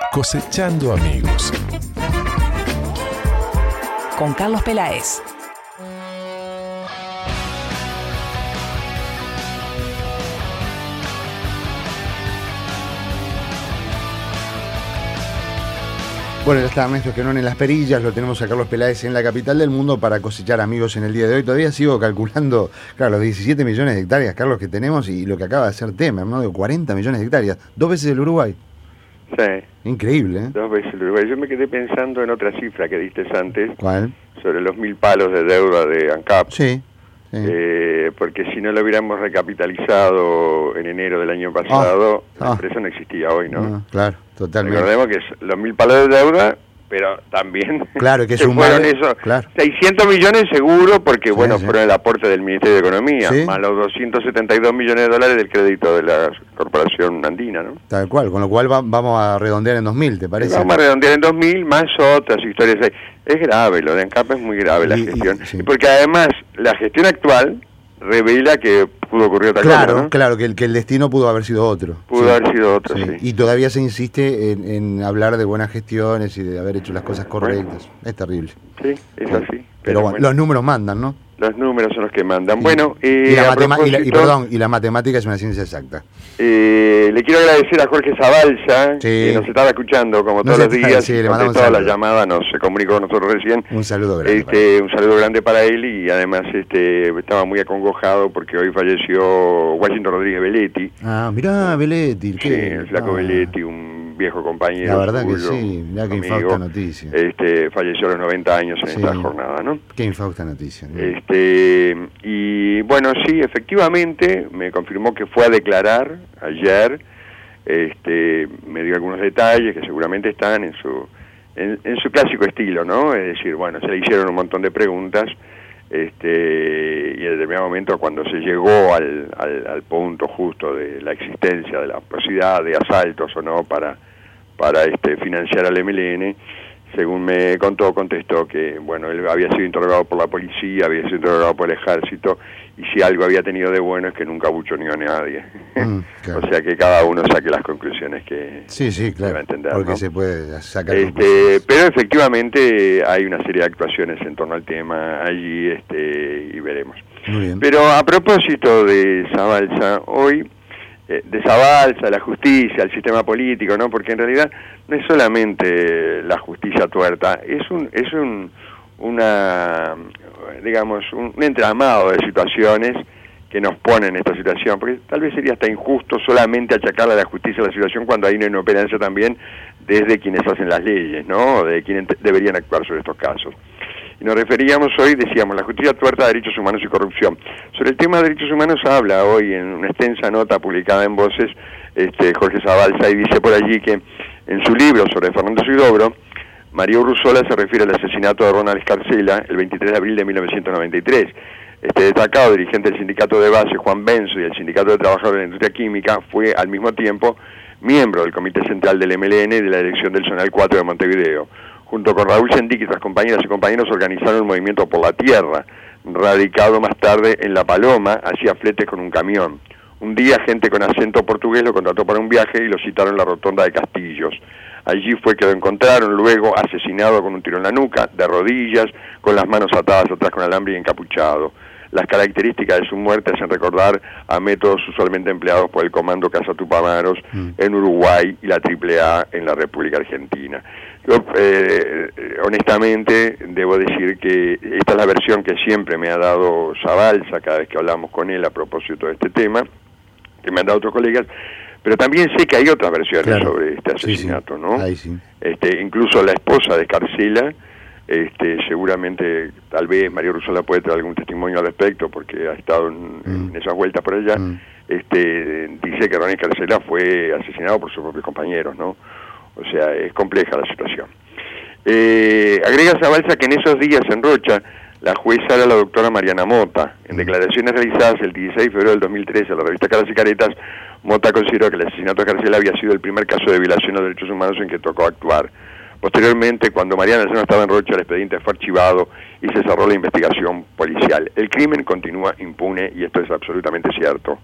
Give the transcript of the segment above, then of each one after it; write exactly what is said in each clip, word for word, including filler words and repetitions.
Cosechando amigos. Con Carlos Peláez. Bueno, ya está Ernesto Esquenón en Las Perillas, lo tenemos a Carlos Peláez en la capital del mundo para cosechar amigos en el día de hoy. Todavía sigo calculando, claro, los diecisiete millones de hectáreas, Carlos, que tenemos y lo que acaba de hacer Temer, ¿no? De cuarenta millones de hectáreas, dos veces el Uruguay. Sí. Increíble, ¿eh? Dos veces el Uruguay. Yo me quedé pensando en otra cifra que diste antes. ¿Cuál? Sobre los mil palos de deuda de ANCAP. Sí. Sí. Eh, porque si no lo hubiéramos recapitalizado en enero del año pasado, oh, oh. la empresa no existía hoy, ¿no? no claro, totalmente. Recordemos que es los mil palos de deuda, pero también claro, que se sumar, fueron esos claro. seiscientos millones seguro, porque sí, bueno, sí. fueron el aporte del Ministerio de Economía, ¿sí? Más los doscientos setenta y dos millones de dólares del crédito de la Corporación Andina, ¿no? Tal cual, con lo cual va, vamos a redondear en dos mil, ¿te parece? Vamos a redondear en dos mil, más otras historias. Es grave, lo de ANCAP es muy grave la y, gestión, y, sí. porque además la gestión actual revela que pudo ocurrir otra claro, cosa, ¿no? Claro, que el, que el destino pudo haber sido otro. Pudo sí. haber sido otro, sí. sí. Y todavía se insiste en, en hablar de buenas gestiones y de haber hecho las cosas correctas. Bueno, es terrible. Sí, es sí. así. Pero, pero bueno, bueno, los números mandan, ¿no? Los números son los que mandan. Sí. Bueno, eh, y, la propósito, y, la, y, perdón, y la matemática es una ciencia exacta. Eh, le quiero agradecer a Jorge Zabalza, sí. que nos estaba escuchando como no todos los días, sí, y le mandamos toda la llamada, nos se comunicó con nosotros recién. Un saludo grande. Este, un saludo grande para él y además este estaba muy acongojado porque hoy falleció Washington Rodríguez Belletti. Ah, mirá, Belletti. Sí, el flaco ah. Belletti, un viejo compañero. La verdad suyo, que sí, mirá qué amigo, infausta noticia. Este, falleció a los noventa años en sí. esta jornada, ¿no? Qué infausta noticia. ¿no? Este, y bueno, sí, efectivamente, me confirmó que fue a declarar ayer, este, me dio algunos detalles que seguramente están en su, en, en su clásico estilo, ¿no? Es decir, bueno, se le hicieron un montón de preguntas, este, y en determinado momento cuando se llegó al, al, al punto justo de la existencia de la posibilidad de asaltos o no para para este financiar al M L N, según me contó, contestó que bueno, él había sido interrogado por la policía, había sido interrogado por el ejército, y si algo había tenido de bueno es que nunca buchoneó a nadie. Mm, claro. O sea que cada uno saque las conclusiones que sí, sí, claro, deba entender, porque ¿no? se puede sacar este, pero efectivamente hay una serie de actuaciones en torno al tema allí, este, y veremos. Muy bien. Pero a propósito de Zabalza, hoy de Zabalza, la justicia, el sistema político, ¿no? Porque en realidad no es solamente la justicia tuerta, es un es un una digamos un, un entramado de situaciones que nos ponen en esta situación, porque tal vez sería hasta injusto solamente achacarle a la justicia la situación cuando hay una inoperancia también desde quienes hacen las leyes, ¿no? De quienes deberían actuar sobre estos casos. Y nos referíamos hoy, decíamos, la justicia tuerta, derechos humanos y corrupción. Sobre el tema de derechos humanos habla hoy en una extensa nota publicada en Voces, este, Jorge Zabalza, y dice por allí que en su libro sobre Fernando Huidobro, María Urruzola se refiere al asesinato de Ronald Escarcela el veintitrés de abril de mil novecientos noventa y tres. Este destacado dirigente del sindicato de base, Juan Benzo, y el sindicato de trabajadores de la industria química, fue al mismo tiempo miembro del Comité Central del M L N y de la elección del Zonal cuatro de Montevideo. Junto con Raúl Sendic y otras compañeras y compañeros organizaron el Movimiento por la Tierra, radicado más tarde en La Paloma, hacía fletes con un camión. Un día, gente con acento portugués lo contrató para un viaje y lo citaron en la rotonda de Castillos. Allí fue que lo encontraron, luego asesinado con un tiro en la nuca, de rodillas, con las manos atadas atrás con alambre y encapuchado. Las características de su muerte hacen recordar a métodos usualmente empleados por el Comando Casa Tupamaros mm. en Uruguay y la Triple A en la República Argentina. Yo, eh, honestamente, debo decir que esta es la versión que siempre me ha dado Zabalza cada vez que hablamos con él a propósito de este tema, que me han dado otros colegas, pero también sé que hay otras versiones claro. sobre este asesinato, sí, sí. ¿no? Ahí sí. Este, incluso la esposa de Escarcela, este, seguramente, tal vez María Urruzola puede traer algún testimonio al respecto, porque ha estado en, mm. en esas vueltas por allá, mm. este, dice que Ronald Escarcela fue asesinado por sus propios compañeros, ¿no? O sea, es compleja la situación. Eh, agrega Zabalza que en esos días en Rocha, la jueza era la doctora Mariana Mota. En declaraciones realizadas el dieciséis de febrero del dos mil trece a la revista Caras y Caretas, Mota consideró que el asesinato de Escarcela había sido el primer caso de violación a los derechos humanos en que tocó actuar. Posteriormente, cuando Mariana ya no estaba en Rocha, el expediente fue archivado y se cerró la investigación policial. El crimen continúa impune y esto es absolutamente cierto.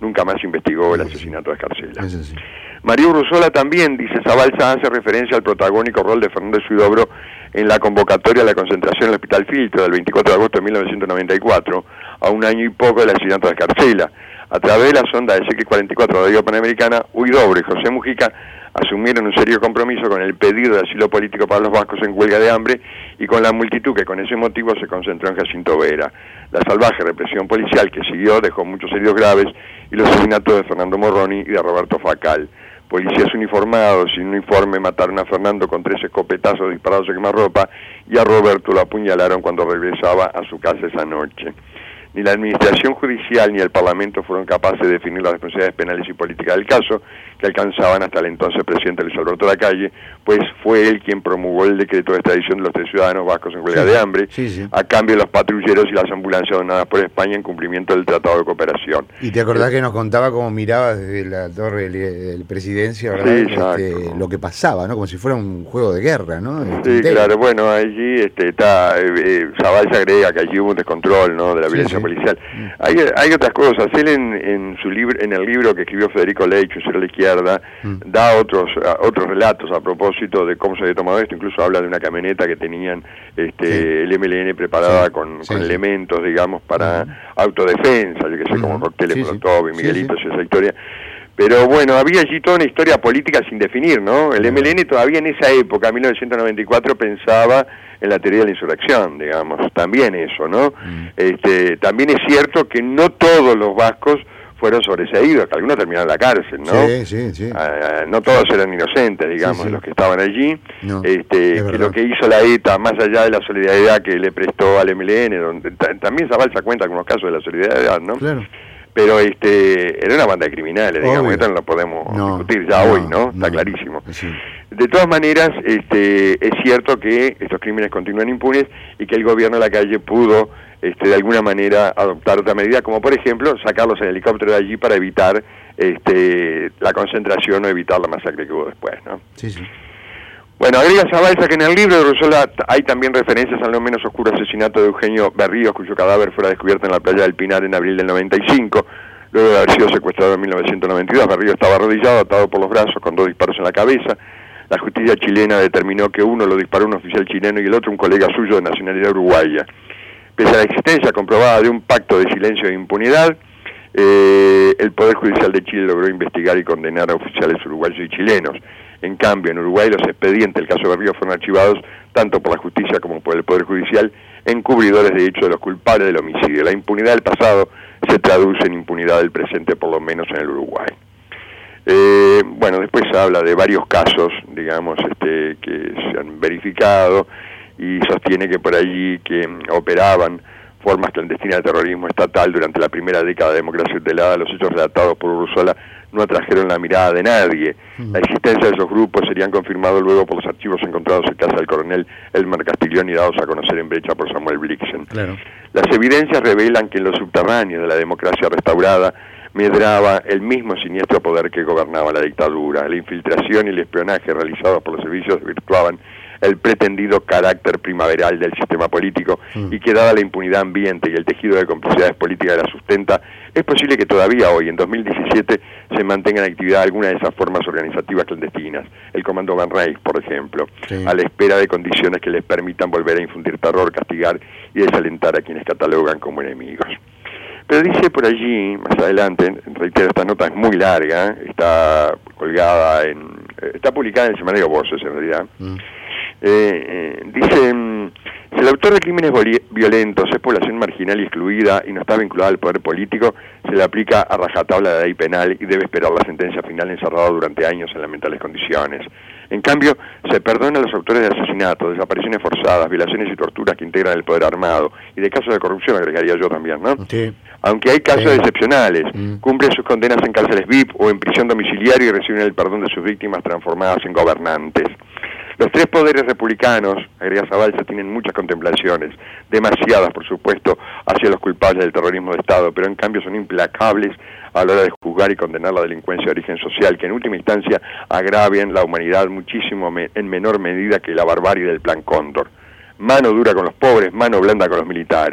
nunca más investigó el asesinato de Escarcela. Eso sí. María Urruzola también, dice Zabalza, hace referencia al protagónico rol de Fernández Huidobro en la convocatoria a la concentración en el Hospital Filtro del veinticuatro de agosto de mil novecientos noventa y cuatro, a un año y poco del asesinato de Escarcela. A través de la sonda de C X cuarenta y cuatro de Radio Panamericana, Huidobro y José Mujica asumieron un serio compromiso con el pedido de asilo político para los vascos en huelga de hambre y con la multitud que con ese motivo se concentró en Jacinto Vera. La salvaje represión policial que siguió dejó muchos heridos graves y los asesinatos de Fernando Morroni y de Roberto Facal. Policías uniformados sin uniforme mataron a Fernando con tres escopetazos disparados a quemarropa y a Roberto lo apuñalaron cuando regresaba a su casa esa noche. Ni la administración judicial ni el Parlamento fueron capaces de definir las responsabilidades penales y políticas del caso, que alcanzaban hasta el entonces presidente Luis Alberto Lacalle, pues fue él quien promulgó el decreto de extradición de los tres ciudadanos vascos en huelga sí, de hambre, sí, sí. a cambio de los patrulleros y las ambulancias donadas por España en cumplimiento del Tratado de Cooperación. Y te acordás eh, que nos contaba cómo miraba desde la torre de presidencia, ¿verdad? Sí, este, lo que pasaba, ¿no? Como si fuera un juego de guerra, ¿no? Este, sí, entero. Claro, bueno, allí este, está, eh, Zabalza agrega que allí hubo un descontrol, ¿no? De la violencia sí, sí. policial. Hay, hay otras cosas. Él en, en su libro, en el libro que escribió Federico Leitch, Cero a la izquierda, mm. da otros otros relatos a propósito de cómo se había tomado esto. Incluso habla de una camioneta que tenían este sí. el M L N preparada sí. con, sí, con sí. elementos, digamos, para mm. autodefensa, yo que sé, mm. como cócteles sí, Molotov y Miguelitos sí, sí. y esa historia. Pero bueno, había allí toda una historia política sin definir, ¿no? El M L N todavía en esa época, mil novecientos noventa y cuatro, pensaba en la teoría de la insurrección, digamos, también eso, ¿no? Mm. Este, también es cierto que no todos los vascos fueron sobreseídos, que algunos terminaron en la cárcel, ¿no? Sí, sí, sí. Uh, no todos eran inocentes, digamos, sí, sí. los que estaban allí. No, este, que lo que hizo la E T A, más allá de la solidaridad que le prestó al M L N, donde también Zabalza cuenta con unos casos de la solidaridad, ¿no? Claro. Pero este era una banda de criminales, Obvio. digamos, esto no lo podemos no, discutir ya no, hoy, ¿no? Está no, clarísimo. Sí. De todas maneras, este es cierto que estos crímenes continúan impunes y que el gobierno de Lacalle pudo, este, de alguna manera, adoptar otra medida, como por ejemplo, sacarlos en helicóptero de allí para evitar este la concentración o evitar la masacre que hubo después, ¿no? Sí, sí. Bueno, agrega Zabalza que en el libro de Urruzola hay también referencias al no menos oscuro asesinato de Eugenio Berríos, cuyo cadáver fuera descubierto en la playa del Pinar en abril del noventa y cinco, luego de haber sido secuestrado en mil novecientos noventa y dos. Berríos estaba arrodillado, atado por los brazos, con dos disparos en la cabeza. La justicia chilena determinó que uno lo disparó un oficial chileno y el otro un colega suyo de nacionalidad uruguaya. Pese a la existencia comprobada de un pacto de silencio e impunidad, eh, el Poder Judicial de Chile logró investigar y condenar a oficiales uruguayos y chilenos. En cambio, en Uruguay los expedientes del caso Berríos fueron archivados tanto por la justicia como por el Poder Judicial, encubridores de hecho de los culpables del homicidio. La impunidad del pasado se traduce en impunidad del presente, por lo menos en el Uruguay. Eh, bueno, después se habla de varios casos, digamos, este, que se han verificado y sostiene que por allí que operaban formas clandestinas de terrorismo estatal durante la primera década de democracia tutelada. Los hechos relatados por Urruzola no atrajeron la mirada de nadie. La existencia de esos grupos serían confirmados luego por los archivos encontrados en casa del coronel Elmer Castiglioni y dados a conocer en Brecha por Samuel Blixen. Claro. Las evidencias revelan que en los subterráneos de la democracia restaurada medraba el mismo siniestro poder que gobernaba la dictadura. La infiltración y el espionaje realizados por los servicios virtuaban el pretendido carácter primaveral del sistema político mm. y que dada la impunidad ambiente y el tejido de complicidades políticas que la sustenta, es posible que todavía hoy, en dos mil diecisiete, se mantenga en actividad alguna de esas formas organizativas clandestinas. El Comando Van Reich, por ejemplo, sí. a la espera de condiciones que les permitan volver a infundir terror, castigar y desalentar a quienes catalogan como enemigos. Pero dice por allí, más adelante, reitero, esta nota es muy larga, está colgada en, está publicada en el semanario Voces, en realidad. Mm. Eh, eh, dice, mm, si el autor de crímenes violentos es población marginal y excluida y no está vinculada al poder político, se le aplica a rajatabla la ley penal y debe esperar la sentencia final encerrado durante años en lamentables condiciones. En cambio, se perdona a los autores de asesinatos, desapariciones forzadas, violaciones y torturas que integran el poder armado, y de casos de corrupción agregaría yo también, ¿no? Sí. Aunque hay casos sí. excepcionales, mm. cumplen sus condenas en cárceles V I P o en prisión domiciliaria y reciben el perdón de sus víctimas transformadas en gobernantes. Los tres poderes republicanos, agrega Zabalza, tienen muchas contemplaciones, demasiadas por supuesto, hacia los culpables del terrorismo de Estado, pero en cambio son implacables a la hora de juzgar y condenar la delincuencia de origen social, que en última instancia agravian la humanidad muchísimo me, en menor medida que la barbarie del Plan Cóndor. Mano dura con los pobres, mano blanda con los militares.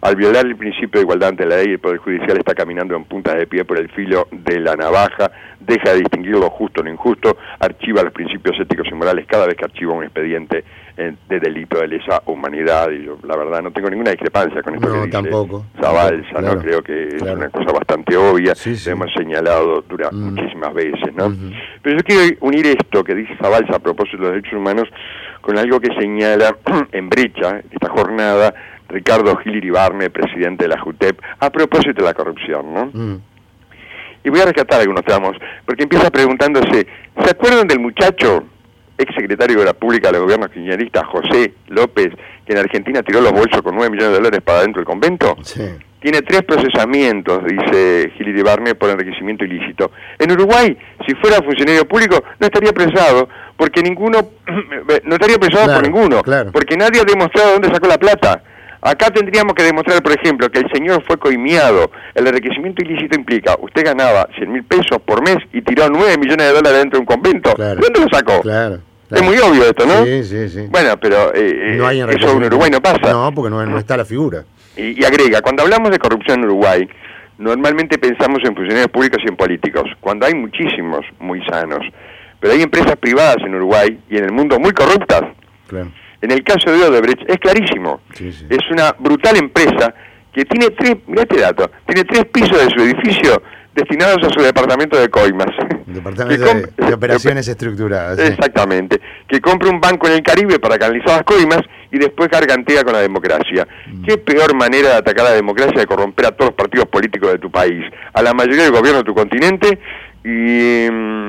al violar el principio de igualdad ante la ley, el Poder Judicial está caminando en puntas de pie por el filo de la navaja, deja de distinguir lo justo de lo injusto, archiva los principios éticos y morales cada vez que archiva un expediente eh, de delito de lesa humanidad. Y yo, la verdad, no tengo ninguna discrepancia con esto No, que dice tampoco. Zabalza, Claro, ¿no? Creo que claro. es una cosa bastante obvia, Sí, sí. lo hemos señalado dura, Mm. muchísimas veces, ¿no? Uh-huh. Pero yo quiero unir esto que dice Zabalza a propósito de los derechos humanos con algo que señala en brecha esta jornada Ricardo Gil Iribarne, presidente de la JUTEP, a propósito de la corrupción, ¿no? Mm. Y voy a rescatar algunos tramos, porque empieza preguntándose, ¿se acuerdan del muchacho, ex secretario de la Pública de los gobiernos kirchneristas, José López, que en Argentina tiró los bolsos con nueve millones de dólares para dentro del convento? Sí. Tiene tres procesamientos, dice Gil Iribarne, por enriquecimiento ilícito. En Uruguay, si fuera funcionario público, no estaría presado, porque ninguno, no estaría presado Claro, por ninguno, claro. porque nadie ha demostrado dónde sacó la plata. Acá tendríamos que demostrar, por ejemplo, que el señor fue coimiado. El enriquecimiento ilícito implica, usted ganaba cien mil pesos por mes y tiró nueve millones de dólares dentro de un convento. Claro. ¿Dónde lo sacó? Claro, Es claro. muy obvio esto, ¿no? Sí, sí, sí. Bueno, pero eh, No hay eso en enriquecimiento. Uruguay no pasa. No, porque no, no está la figura. Y, y agrega, cuando hablamos de corrupción en Uruguay, normalmente pensamos en funcionarios públicos y en políticos, cuando hay muchísimos muy sanos. Pero hay empresas privadas en Uruguay y en el mundo muy corruptas. Claro. En el caso de Odebrecht es clarísimo. Sí, sí. Es una brutal empresa que tiene tres, mirá este dato, tiene tres pisos de su edificio destinados a su departamento de coimas. Departamento Que de, comp- de operaciones estructuradas. Sí. Exactamente. Que compra un banco en el Caribe para canalizar las coimas y después gargantea con la democracia. Mm. ¿Qué peor manera de atacar a la democracia de corromper a todos los partidos políticos de tu país, a la mayoría del gobierno de tu continente y,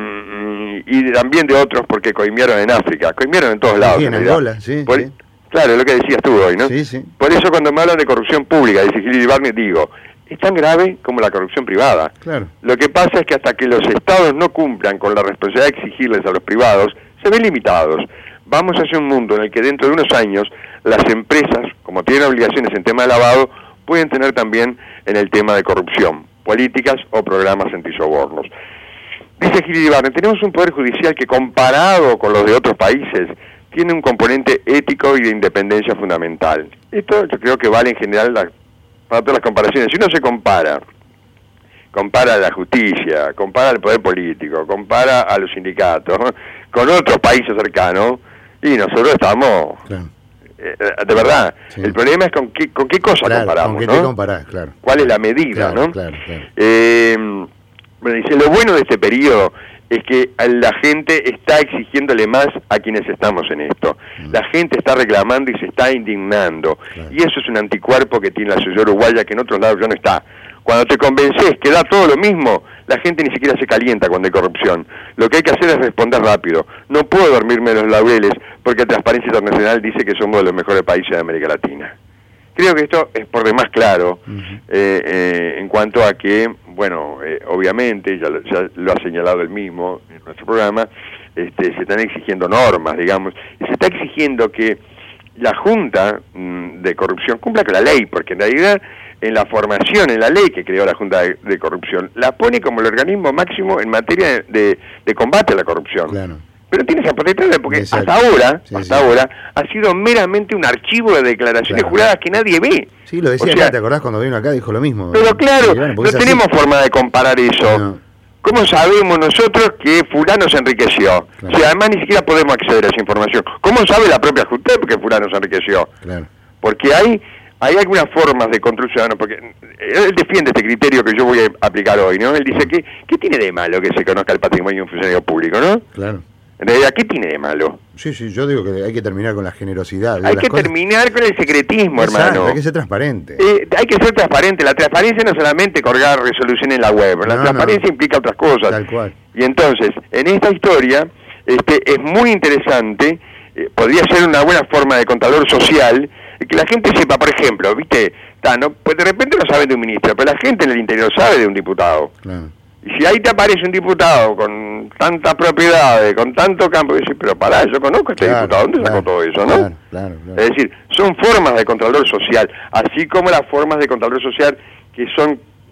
mm, y también de otros porque coimearon en África? Coimearon en todos lados. Sí, en realidad. Angola, sí, Por- sí. Claro, lo que decías tú hoy, ¿no? Sí, sí. Por eso cuando me hablan de corrupción pública, dice Gil Iribarne, digo, es tan grave como la corrupción privada. Claro. Lo que pasa es que hasta que los estados no cumplan con la responsabilidad de exigirles a los privados, se ven limitados. Vamos hacia un mundo en el que dentro de unos años las empresas, como tienen obligaciones en tema de lavado, pueden tener también en el tema de corrupción, políticas o programas antisobornos. Dice Gil Iribarne, tenemos un poder judicial que comparado con los de otros países, tiene un componente ético y de independencia fundamental. Esto yo creo que vale en general la, para todas las comparaciones. Si uno se compara, compara a la justicia, compara al poder político, compara a los sindicatos, ¿no?, con otros países cercanos, y nosotros estamos, Claro. eh, de verdad, Sí. el problema es con qué, con qué cosa Claro, comparamos, ¿con qué ¿no? te comparás? Claro. ¿Cuál es la medida, Claro, no? claro, claro. Eh, bueno, dice, lo bueno de este periodo es que la gente está exigiéndole más a quienes estamos en esto. Mm. La gente está reclamando y se está indignando. Claro. Y eso es un anticuerpo que tiene la sociedad uruguaya que en otros lados ya no está. Cuando te convences que da todo lo mismo, la gente ni siquiera se calienta cuando hay corrupción. Lo que hay que hacer es responder rápido. No puedo dormirme en los laureles porque Transparencia Internacional dice que somos de los mejores países de América Latina. Creo que esto es por demás claro Ujú. eh, eh, en cuanto a que, bueno, eh, obviamente, ya lo, ya lo ha señalado él mismo en nuestro programa, este, se están exigiendo normas, digamos, y se está exigiendo que la Junta mm, de Corrupción cumpla con la ley, porque en realidad en la formación, en la ley que creó la Junta de, de Corrupción, la pone como el organismo máximo en materia de, de, de combate a la corrupción. Claro. Pero tiene esa potestad porque Exacto. hasta ahora, Sí, hasta sí. ahora, ha sido meramente un archivo de declaraciones Claro. juradas que nadie ve. Sí, lo decía O sea, acá, ¿te acordás cuando vino acá? Dijo lo mismo. Pero claro, Sí, bueno, porque no es así. tenemos forma de comparar eso. No. ¿Cómo sabemos nosotros que fulano se enriqueció? Claro. Si además ni siquiera podemos acceder a esa información. ¿Cómo sabe la propia JUTEP que fulano se enriqueció? Claro. Porque hay hay algunas formas de control ciudadano, porque él defiende este criterio que yo voy a aplicar hoy, ¿no? Él dice que ¿qué tiene de malo que se conozca el patrimonio de un funcionario público, no? Claro. En realidad, ¿qué tiene de malo? Sí, sí, yo digo que hay que terminar con la generosidad. digo, Hay las que cosas- terminar con el secretismo, Exacto, hermano. hay que ser transparente. Eh, hay que ser transparente. La transparencia no es solamente colgar resolución en la web. La No, transparencia no. implica otras cosas. Tal cual. Y entonces, en esta historia, este, es muy interesante, eh, podría ser una buena forma de contador social, eh, que la gente sepa, por ejemplo, ¿viste? Ta, no, pues de repente no saben de un ministro, pero la gente en el interior sabe de un diputado. Claro. Y si ahí te aparece un diputado con tantas propiedades, con tanto campo, y dices, pero pará, yo conozco a este Claro, diputado, ¿dónde claro, sacó todo eso, no? Claro, claro, claro. Es decir, son formas de control social, así como las formas de control social que son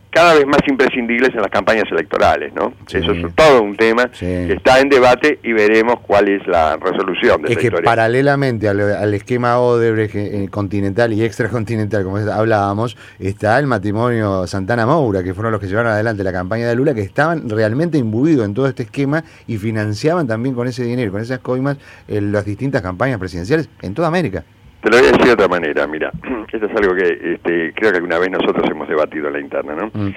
cada vez más imprescindibles en las campañas electorales, ¿no? Sí. Eso es todo un tema Sí. que está en debate y veremos cuál es la resolución de Es esa que historia. paralelamente al, al esquema Odebrecht eh, continental y extracontinental, como hablábamos, está el matrimonio Santana-Moura, que fueron los que llevaron adelante la campaña de Lula, que estaban realmente imbuidos en todo este esquema y financiaban también con ese dinero, con esas coimas, eh, las distintas campañas presidenciales en toda América. Te lo voy a decir de otra manera, mira, esto es algo que este, creo que alguna vez nosotros hemos debatido en la interna, ¿no? Mm.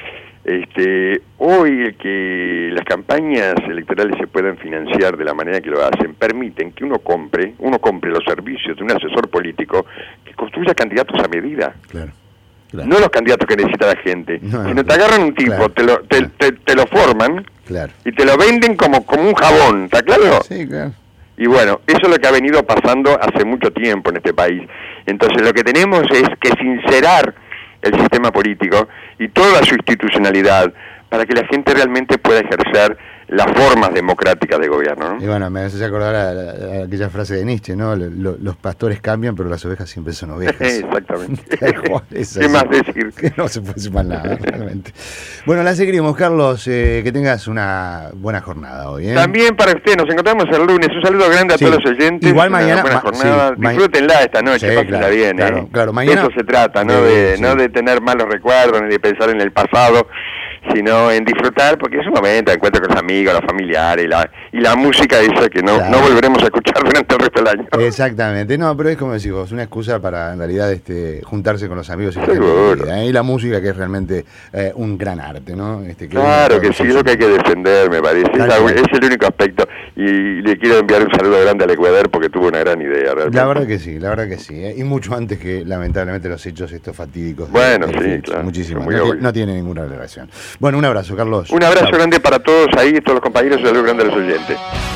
Este, hoy que las campañas electorales se puedan financiar de la manera que lo hacen, permiten que uno compre, uno compre los servicios de un asesor político que construya candidatos a medida. Claro. Claro. No los candidatos que necesita la gente, No, sino no, te agarran un tipo, claro, te, lo, te, claro. te, te lo forman Claro. y te lo venden como, como un jabón, ¿está claro? Sí, claro. Y bueno, eso es lo que ha venido pasando hace mucho tiempo en este país. Entonces lo que tenemos es que sincerar el sistema político y toda su institucionalidad para que la gente realmente pueda ejercer las formas democráticas de gobierno, ¿no? Y bueno, me hace acordar a, a- a aquella frase de Nietzsche, ¿no? Lo- lo- los pastores cambian, pero las ovejas siempre son ovejas. Exactamente. Tal cual, es ¿Qué así. más decir? Que no se puede decir más nada, realmente. Bueno, la seguiremos, Carlos. Eh, que tengas una buena jornada hoy, ¿eh? También para usted, nos encontramos el lunes. Un saludo grande a Sí. todos los oyentes. Igual Una mañana- buena ma- jornada. sí, ma- Disfrútenla esta noche, Sí, pásenla claro, bien, claro, ¿eh? claro. Mañana- De eso se trata, ¿no? de- De, sí. no de tener malos recuerdos ni de pensar en el pasado, sino en disfrutar, porque es un momento de encuentro con los amigos, los familiares, y la, y la música esa que no, Claro. no volveremos a escuchar durante el resto del año. Exactamente, no, pero es como decís vos, una excusa para en realidad este, juntarse con los amigos y la, gente Seguro. querida, ¿eh? Y la música, que es realmente eh, un gran arte, ¿no? Este, que Claro uno- que sí, es lo que hay que defender, me parece. Tal Es, la- cual. es el único aspecto. Y le quiero enviar un saludo grande al Ecuador porque tuvo una gran idea, realmente. La verdad que sí, la verdad que sí, ¿eh? Y mucho antes que lamentablemente los hechos estos fatídicos. de- Bueno, del sí, Fitch, claro, muchísimo. muy No, obvio. ti- no tiene ninguna relación. Bueno, un abrazo, Carlos. Un abrazo Chao. grande para todos ahí, todos los compañeros, y un saludo grande a los oyentes.